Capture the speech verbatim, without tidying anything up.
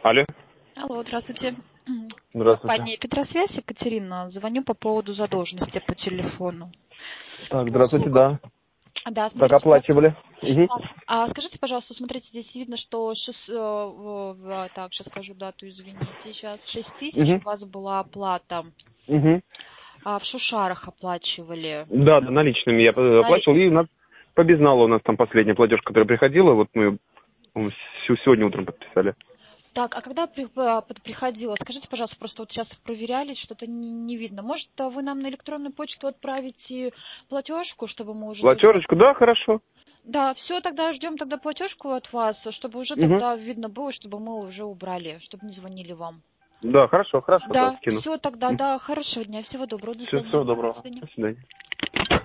Алло. Алло, здравствуйте. Здравствуйте. Компания Петросвязь, Екатерина. Звоню по поводу задолженности по телефону. Так, По здравствуйте, услугам. да. Да, Так, смотрите, у вас... оплачивали. Мгм. Так, а скажите, пожалуйста, смотрите, здесь видно, что... шесть- э, в- в- Так, сейчас скажу дату, извините. Сейчас шесть тысяч у Мгм. вас была оплата. Мгм. А в Шушарах оплачивали. Да, да, наличными я э, Нали- оплачивал. И у нас по безналу у нас там последняя платеж, которая приходила. Вот мы по-моему, с- сегодня утром подписали. Так, а когда при- а, под- приходила, скажите, пожалуйста, просто вот сейчас проверяли, что-то не, не видно. Может, а вы нам на электронную почту отправите платежку, чтобы мы уже тоже вас... Платежечку, да, хорошо. Да, все, тогда ждем тогда платежку от вас, чтобы уже Угу. тогда видно было, чтобы мы уже убрали, чтобы не звонили вам. Да, хорошо, хорошо, да, Да, скину. все тогда, да, хорошего дня, всего доброго, до Все, свидания. всего До доброго. свидания. До свидания.